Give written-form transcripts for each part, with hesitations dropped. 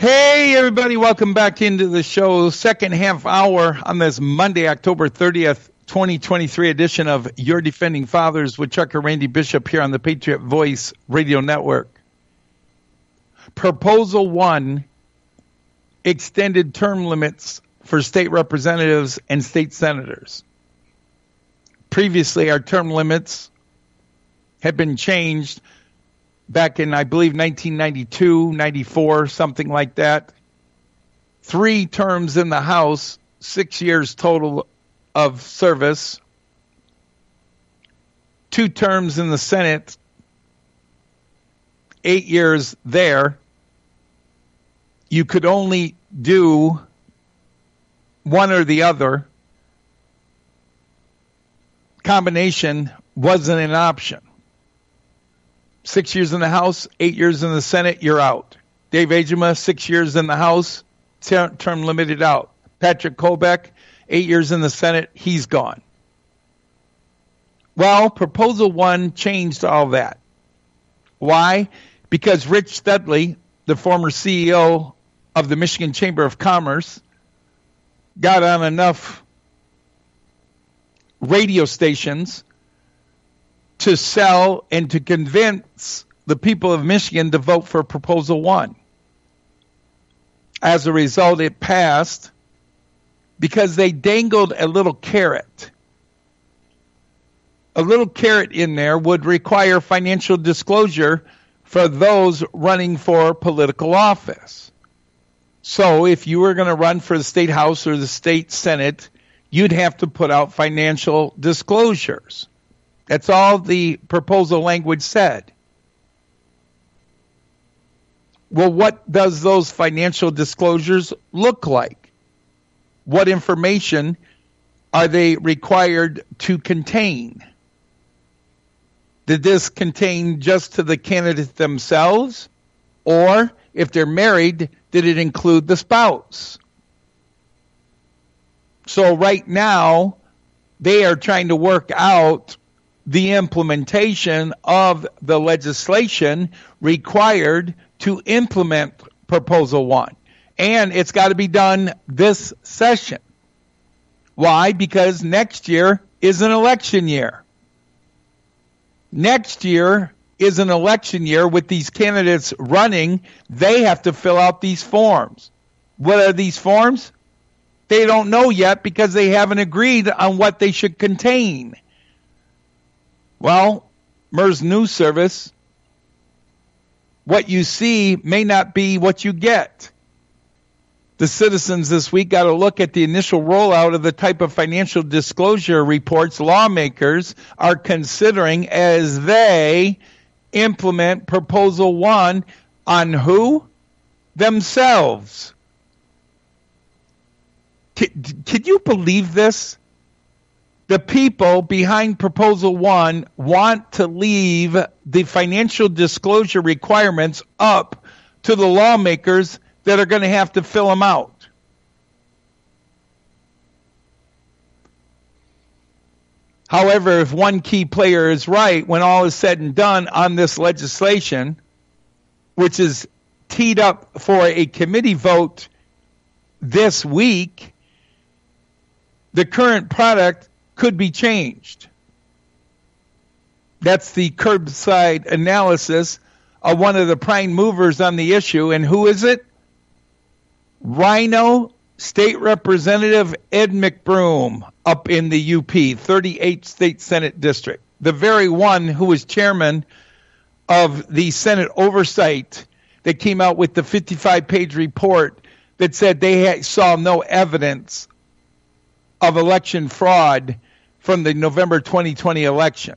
Hey, everybody, welcome back into the show. Second half hour on this Monday, October 30th, 2023 edition of Your Defending Fathers with Chuck and Randy Bishop here on the Patriot Voice Radio Network. Proposal 1, extended term limits for state representatives and state senators. Previously, our term limits had been changed back in, I believe, 1992, 94, something like that. 3 terms in the House, 6 years total of service. 2 terms in the Senate, 8 years there. You could only do one or the other. Combination wasn't an option. 6 years in the House, 8 years in the Senate, you're out. Dave Agema, 6 years in the House, term limited out. Patrick Kobach, 8 years in the Senate, he's gone. Well, Proposal 1 changed all that. Why? Because Rich Studley, the former CEO of the Michigan Chamber of Commerce, got on enough radio stations to sell and to convince the people of Michigan to vote for Proposal 1. As a result, it passed because they dangled a little carrot. A little carrot in there would require financial disclosure for those running for political office. So if you were going to run for the state house or the state senate, you'd have to put out financial disclosures. That's all the proposal language said. Well, what does those financial disclosures look like? What information are they required to contain? Did this contain just to the candidate themselves? Or if they're married, did it include the spouse? So right now, they are trying to work out the implementation of the legislation required to implement Proposal 1. And it's got to be done this session. Why? Because next year is an election year. Next year is an election year with these candidates running. They have to fill out these forms. What are these forms? They don't know yet because they haven't agreed on what they should contain. Well, MERS News Service, what you see may not be what you get. The citizens this week got a look at the initial rollout of the type of financial disclosure reports lawmakers are considering as they implement Proposal 1 on who? Themselves. Can you believe this? The people behind Proposal 1 want to leave the financial disclosure requirements up to the lawmakers that are going to have to fill them out. However, if one key player is right, when all is said and done on this legislation, which is teed up for a committee vote this week, the current product could be changed. That's the curbside analysis of one of the prime movers on the issue. And who is it? Rhino State Representative Ed McBroom up in the UP, 38th State Senate District. The very one who was chairman of the Senate Oversight that came out with the 55-page report that said they saw no evidence of election fraud from the November 2020 election.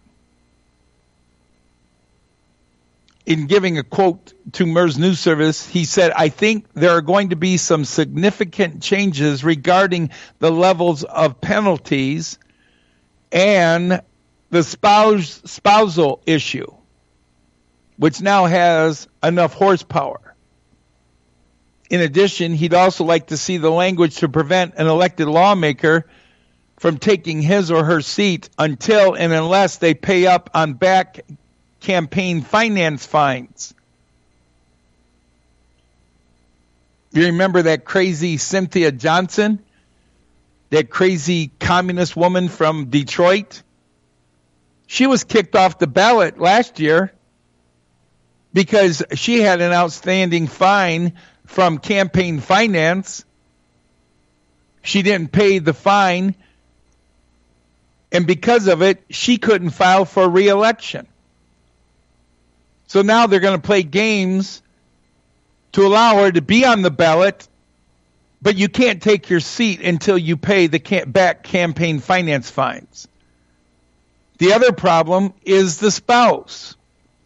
In giving a quote to MERS News Service, he said, "I think there are going to be some significant changes regarding the levels of penalties and the spousal issue, which now has enough horsepower. In addition, he'd also like to see the language to prevent an elected lawmaker from taking his or her seat until and unless they pay up on back campaign finance fines." You remember that crazy Cynthia Johnson? That crazy communist woman from Detroit? She was kicked off the ballot last year because she had an outstanding fine from campaign finance. She didn't pay the fine, and because of it, she couldn't file for re-election. So now they're going to play games to allow her to be on the ballot, but you can't take your seat until you pay the back campaign finance fines. The other problem is the spouse.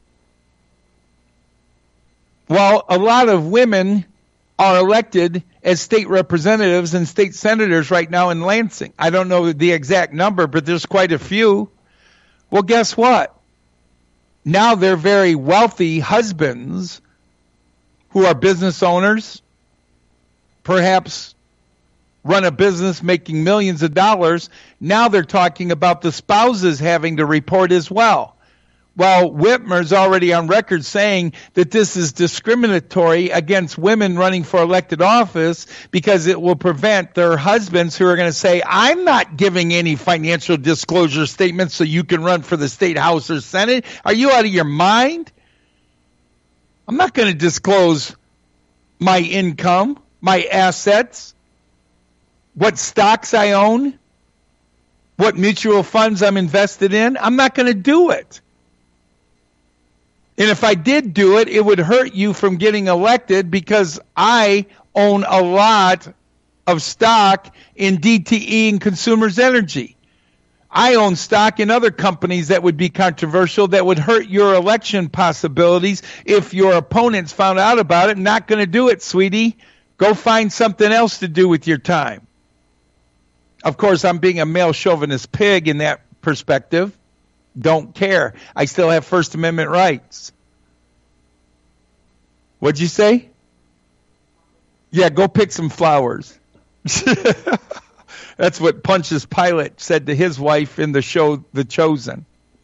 While a lot of women are elected as state representatives and state senators right now in Lansing, I don't know the exact number, but there's quite a few. Well, guess what? Now they're very wealthy husbands who are business owners, perhaps run a business making millions of dollars. Now they're talking about the spouses having to report as well. Well, Whitmer's already on record saying that this is discriminatory against women running for elected office because it will prevent their husbands who are going to say, I'm not giving any financial disclosure statements so you can run for the state house or senate. Are you out of your mind? I'm not going to disclose my income, my assets, what stocks I own, what mutual funds I'm invested in. I'm not going to do it. And if I did do it, it would hurt you from getting elected because I own a lot of stock in DTE and Consumers Energy. I own stock in other companies that would be controversial, that would hurt your election possibilities if your opponents found out about it. Not going to do it, sweetie. Go find something else to do with your time. Of course, I'm being a male chauvinist pig in that perspective. Don't care. I still have First Amendment rights. What'd you say? Yeah, go pick some flowers. That's what Pontius Pilate said to his wife in the show The Chosen.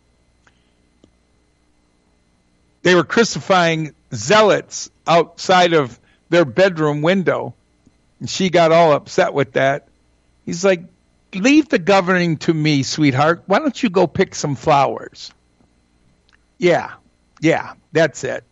They were crucifying zealots outside of their bedroom window, and she got all upset with that. He's like, leave the governing to me, sweetheart. Why don't you go pick some flowers? Yeah, that's it.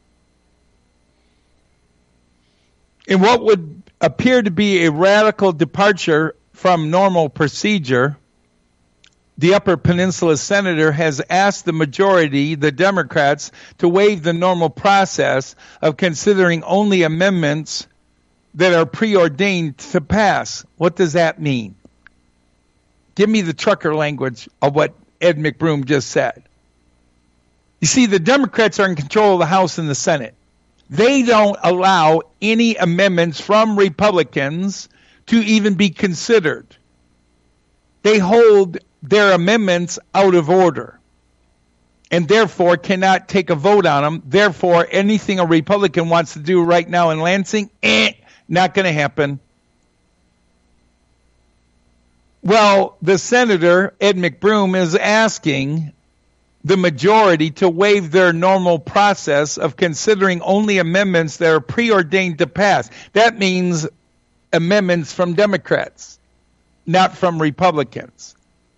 In what would appear to be a radical departure from normal procedure, the Upper Peninsula senator has asked the majority, the Democrats, to waive the normal process of considering only amendments that are preordained to pass. What does that mean? Give me the trucker language of what Ed McBroom just said. You see, the Democrats are in control of the House and the Senate. They don't allow any amendments from Republicans to even be considered. They hold their amendments out of order and therefore cannot take a vote on them. Therefore, anything a Republican wants to do right now in Lansing, not going to happen. Well, the senator, Ed McBroom, is asking the majority to waive their normal process of considering only amendments that are preordained to pass. That means amendments from Democrats, not from Republicans.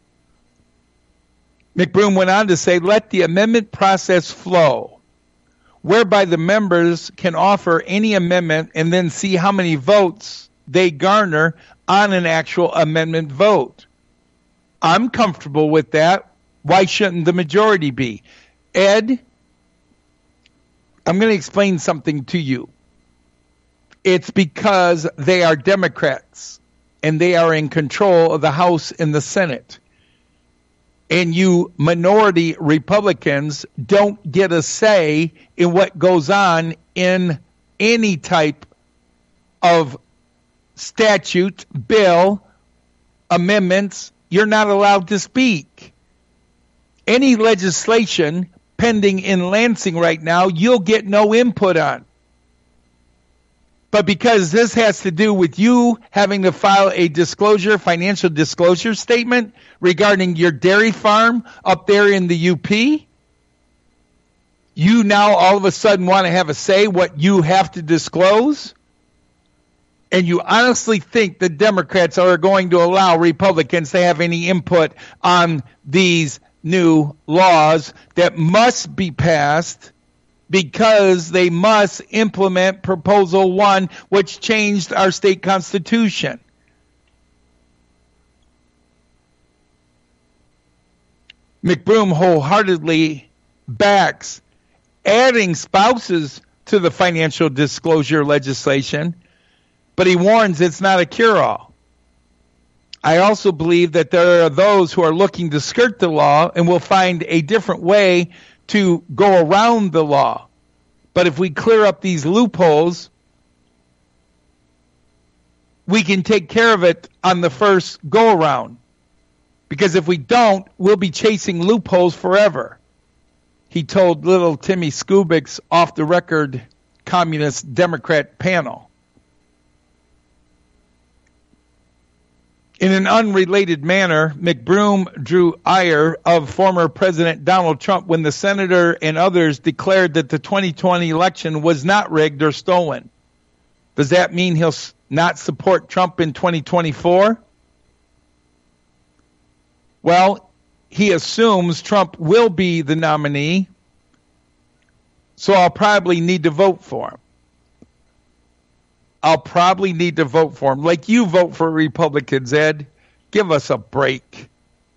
McBroom went on to say, let the amendment process flow, whereby the members can offer any amendment and then see how many votes they garner on an actual amendment vote. I'm comfortable with that. Why shouldn't the majority be? Ed, I'm going to explain something to you. It's because they are Democrats and they are in control of the House and the Senate. And you minority Republicans don't get a say in what goes on in any type of statute, bill, amendments. You're not allowed to speak. Any legislation pending in Lansing right now, you'll get no input on. But because this has to do with you having to file a financial disclosure statement regarding your dairy farm up there in the UP, you now all of a sudden want to have a say what you have to disclose? And you honestly think the Democrats are going to allow Republicans to have any input on these new laws that must be passed because they must implement Proposal 1, which changed our state constitution? McBroom wholeheartedly backs adding spouses to the financial disclosure legislation, but he warns it's not a cure-all. I also believe that there are those who are looking to skirt the law and will find a different way to go around the law. But if we clear up these loopholes, we can take care of it on the first go-around. Because if we don't, we'll be chasing loopholes forever. He told little Timmy Skubik's off-the-record Communist Democrat panel. In an unrelated manner, McBroom drew ire of former President Donald Trump when the senator and others declared that the 2020 election was not rigged or stolen. Does that mean he'll not support Trump in 2024? Well, he assumes Trump will be the nominee, so I'll probably need to vote for him. I'll probably need to vote for him. Like you vote for Republicans, Ed. Give us a break.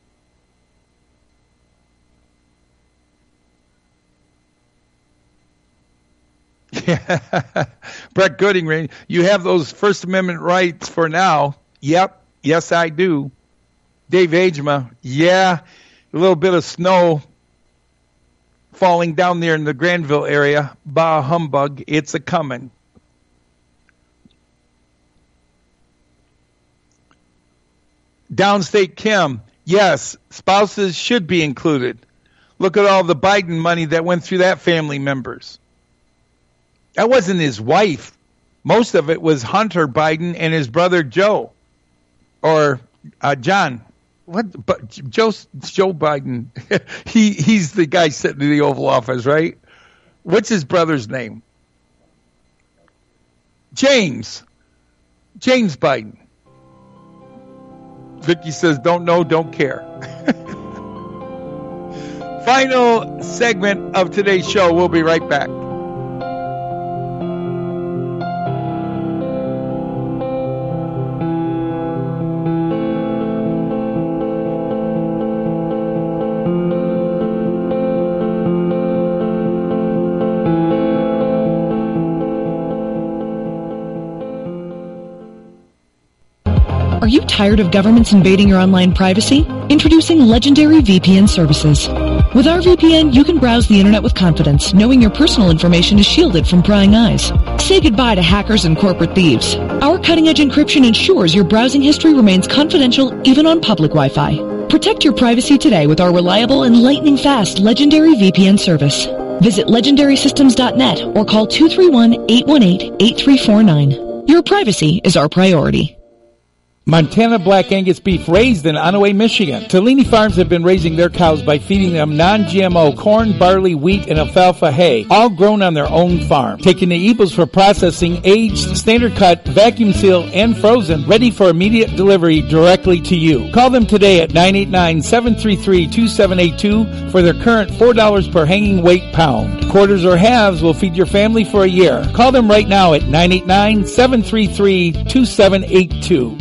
Yeah. Brett Gooding, you have those First Amendment rights for now. Yep. Yes, I do. Dave Agema, yeah, a little bit of snow falling down there in the Granville area. Bah humbug, it's a coming. Downstate Kim, yes, spouses should be included. Look at all the Biden money that went through that family members. That wasn't his wife. Most of it was Hunter Biden and his brother Joe. Or John. What? But Joe Biden, he's the guy sitting in the Oval Office, right? What's his brother's name? James Biden. Vicky says, don't know, don't care. Final segment of today's show. We'll be right back. Are you tired of governments invading your online privacy? Introducing Legendary VPN services. With our VPN, you can browse the internet with confidence, knowing your personal information is shielded from prying eyes. Say goodbye to hackers and corporate thieves. Our cutting-edge encryption ensures your browsing history remains confidential even on public Wi-Fi. Protect your privacy today with our reliable and lightning-fast Legendary VPN service. Visit legendarysystems.net or call 231-818-8349. Your privacy is our priority. Montana Black Angus beef raised in Onaway, Michigan. Tellini Farms have been raising their cows by feeding them non-GMO corn, barley, wheat, and alfalfa hay, all grown on their own farm. Taking the eagles for processing, aged, standard cut, vacuum sealed, and frozen, ready for immediate delivery directly to you. Call them today at 989-733-2782 for their current $4 per hanging weight pound. Quarters or halves will feed your family for a year. Call them right now at 989-733-2782.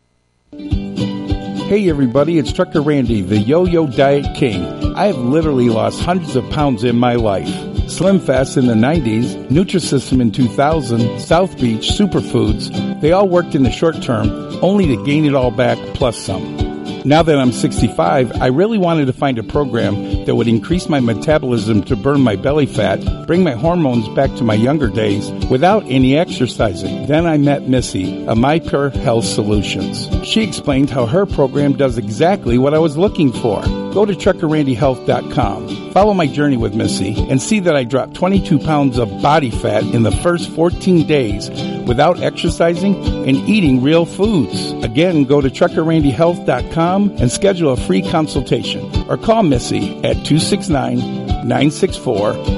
Hey everybody, it's Trucker Randy, the Yo-Yo Diet King. I have literally lost hundreds of pounds in my life. Slim Fast in the 90s, Nutrisystem in 2000, South Beach, Superfoods, they all worked in the short term, only to gain it all back plus some. Now that I'm 65, I really wanted to find a program that would increase my metabolism to burn my belly fat, bring my hormones back to my younger days without any exercising. Then I met Missy of My Pure Health Solutions. She explained how her program does exactly what I was looking for. Go to TruckerRandyHealth.com. Follow my journey with Missy and see that I dropped 22 pounds of body fat in the first 14 days without exercising and eating real foods. Again, go to TruckerRandyHealth.com and schedule a free consultation or call Missy at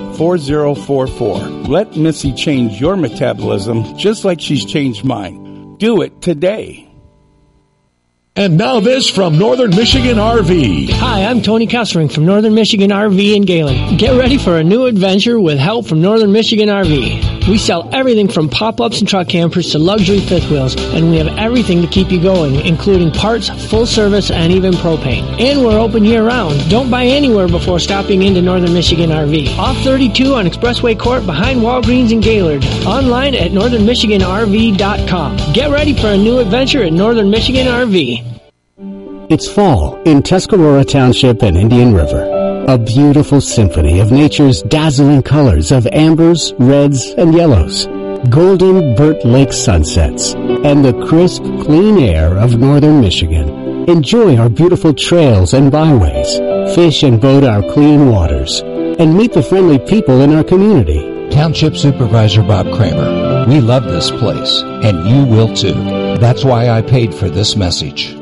269-964-4044. Let Missy change your metabolism just like she's changed mine. Do it today. And now this from Northern Michigan RV. Hi, I'm Tony Kessering from Northern Michigan RV in Galen. Get ready for a new adventure with help from Northern Michigan RV. We sell everything from pop-ups and truck campers to luxury fifth wheels, and we have everything to keep you going, including parts, full service, and even propane. And we're open year-round. Don't buy anywhere before stopping into Northern Michigan RV. Off 32 on Expressway Court behind Walgreens in Gaylord. Online at northernmichiganrv.com. Get ready for a new adventure at Northern Michigan RV. It's fall in Tuscarora Township and Indian River. A beautiful symphony of nature's dazzling colors of ambers, reds, and yellows. Golden Burt Lake sunsets and the crisp, clean air of northern Michigan. Enjoy our beautiful trails and byways. Fish and boat our clean waters. And meet the friendly people in our community. Township Supervisor Bob Kramer. We love this place, and you will too. That's why I paid for this message.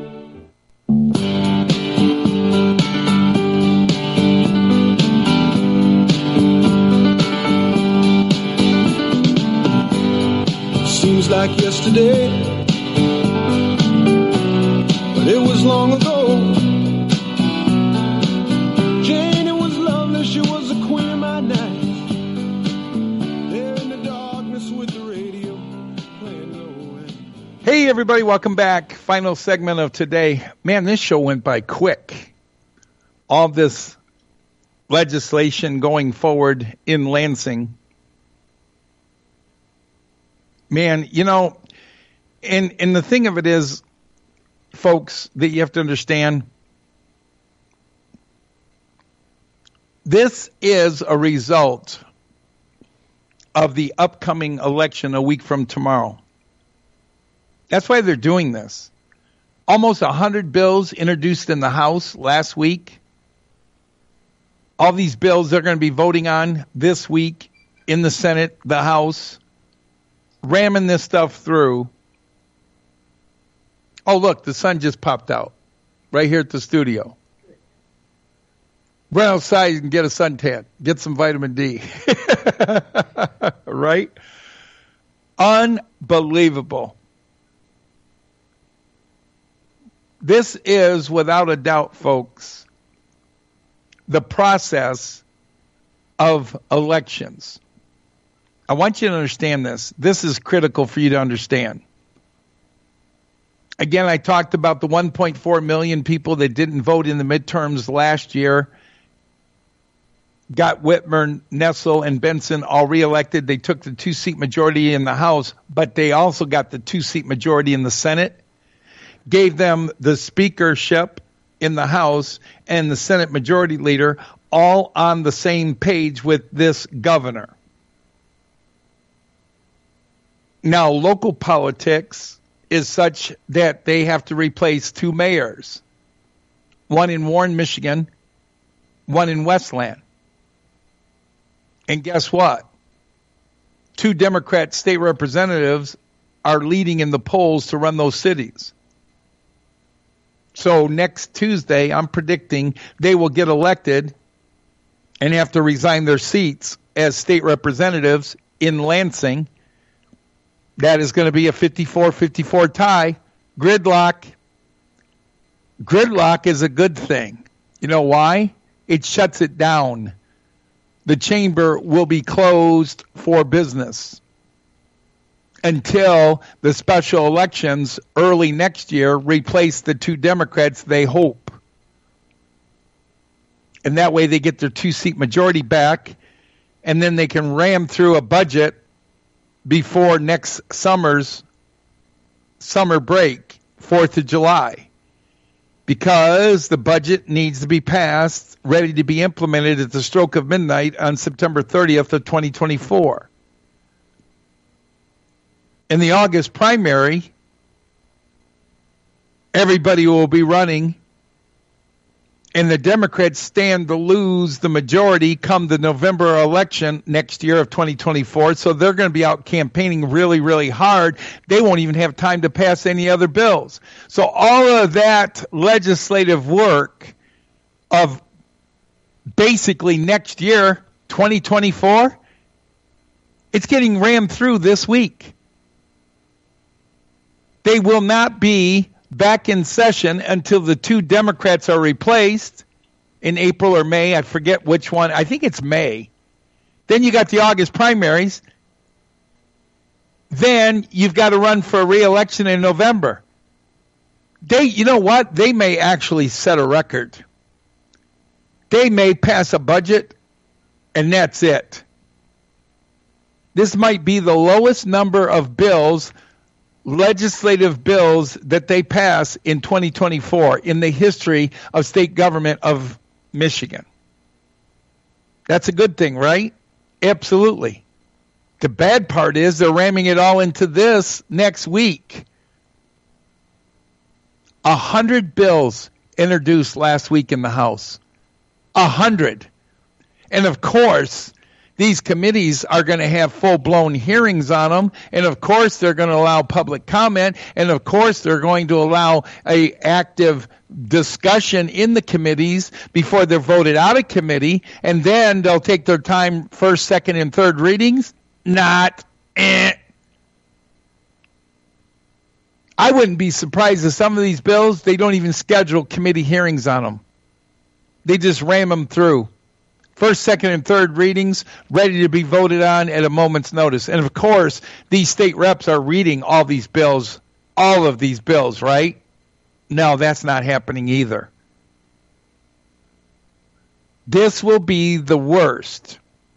Seems like yesterday, but it was long ago. Jane, it was lovely, she was the queen of my night. There in the darkness with the radio playing low. Hey everybody, welcome back. Final segment of today. Man, this show went by quick. All this legislation going forward in Lansing. Man, you know, and the thing of it is, folks, that you have to understand, this is a result of the upcoming election a week from tomorrow. That's why they're doing this. Almost 100 bills introduced in the House last week. All these bills they're going to be voting on this week in the Senate, the House. Ramming this stuff through. Oh, look, the sun just popped out right here at the studio. Run outside and get a suntan. Get some vitamin D. Right? Unbelievable. This is, without a doubt, folks, the process of elections. I want you to understand this. This is critical for you to understand. Again, I talked about the 1.4 million people that didn't vote in the midterms last year. Got Whitmer, Nessel, and Benson all reelected. They took the 2-seat majority in the House, but they also got the 2-seat majority in the Senate. Gave them the speakership in the House and the Senate majority leader, all on the same page with this governor. Now, local politics is such that they have to replace 2 mayors, one in Warren, Michigan, one in Westland. And guess what? 2 Democrat state representatives are leading in the polls to run those cities. So next Tuesday, I'm predicting they will get elected and have to resign their seats as state representatives in Lansing. That is going to be a 54-54 tie. Gridlock. Gridlock is a good thing. You know why? It shuts it down. The chamber will be closed for business until the special elections early next year replace the 2 Democrats, they hope. And that way they get their 2-seat majority back, and then they can ram through a budget before next summer's summer break, 4th of July, because the budget needs to be passed, ready to be implemented at the stroke of midnight on September 30th of 2024. In the August primary, everybody will be running, and the Democrats stand to lose the majority come the November election next year of 2024. So they're going to be out campaigning really, really hard. They won't even have time to pass any other bills. So all of that legislative work of basically next year, 2024, it's getting rammed through this week. They will not be back in session until the 2 Democrats are replaced in April or May. I forget which one. I think it's May. Then you got the August primaries. Then you've got to run for a re-election in November. You know what? They may actually set a record. They may pass a budget, and that's it. This might be the lowest number of bills, legislative bills, that they pass in 2024 in the history of state government of Michigan. That's a good thing, right? Absolutely. The bad part is they're ramming it all into this next week. 100 bills introduced last week in the House. 100. And of course, these committees are going to have full-blown hearings on them, and of course they're going to allow public comment, and of course they're going to allow a active discussion in the committees before they're voted out of committee, and then they'll take their time, first, second, and third readings. I wouldn't be surprised if some of these bills, they don't even schedule committee hearings on them. They just ram them through. First, second, and third readings, ready to be voted on at a moment's notice. And, of course, these state reps are reading all these bills, all of these bills, right? No, that's not happening either. This will be the worst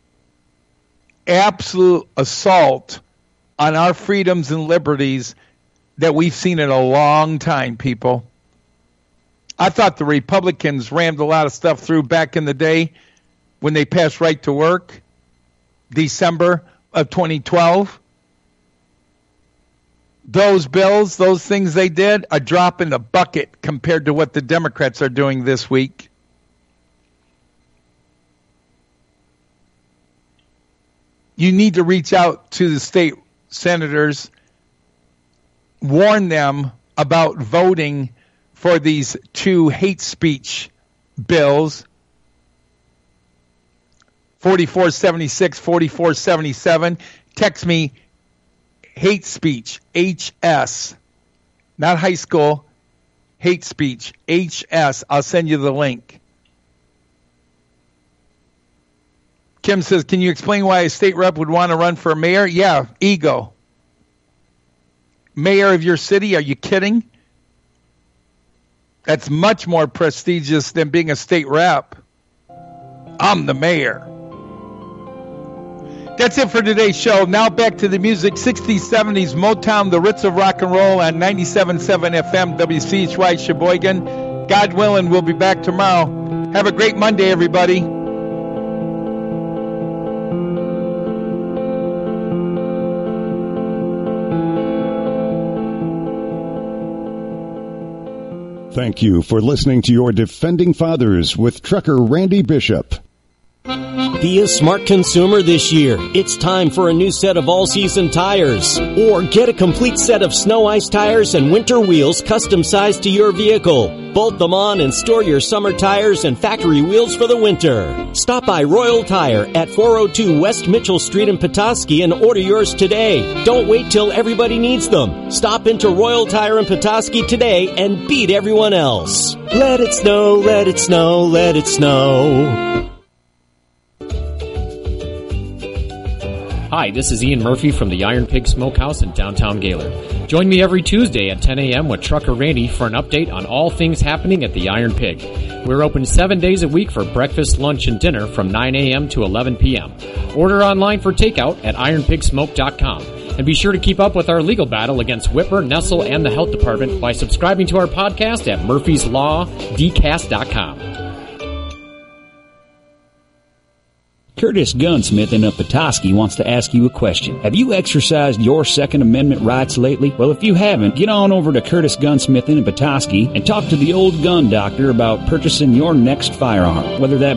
absolute assault on our freedoms and liberties that we've seen in a long time, people. I thought the Republicans rammed a lot of stuff through back in the day when they passed right to work, December of 2012. Those bills, those things they did, a drop in the bucket compared to what the Democrats are doing this week. You need to reach out to the state senators, warn them about voting for these 2 hate speech bills, 4476, 4477. Text me hate speech, HS, not high school, hate speech, HS. I'll send you the link. Kim says, can you explain why a state rep would want to run for mayor? Yeah, ego. Mayor of your city? Are you kidding? That's much more prestigious than being a state rep. I'm the mayor. That's it for today's show. Now back to the music. 60s, 70s, Motown, the Ritz of rock and roll on 97.7 FM, WCHY Sheboygan. God willing, we'll be back tomorrow. Have a great Monday, everybody. Thank you for listening to your Defending Fathers with Trucker Randy Bishop. Be a smart consumer this year. It's time for a new set of all-season tires. Or get a complete set of snow ice tires and winter wheels custom-sized to your vehicle. Bolt them on and store your summer tires and factory wheels for the winter. Stop by Royal Tire at 402 West Mitchell Street in Petoskey and order yours today. Don't wait till everybody needs them. Stop into Royal Tire in Petoskey today and beat everyone else. Let it snow, let it snow, let it snow. Hi, this is Ian Murphy from the Iron Pig Smokehouse in downtown Gaylord. Join me every Tuesday at 10 a.m. with Trucker Randy for an update on all things happening at the Iron Pig. We're open 7 days a week for breakfast, lunch, and dinner from 9 a.m. to 11 p.m. Order online for takeout at ironpigsmoke.com. And be sure to keep up with our legal battle against Whipper, Nestle, and the Health Department by subscribing to our podcast at murphyslawdcast.com. Curtis Gunsmith in Petoskey wants to ask you a question. Have you exercised your Second Amendment rights lately? Well, if you haven't, get on over to Curtis Gunsmith in Petoskey and talk to the old gun doctor about purchasing your next firearm, whether that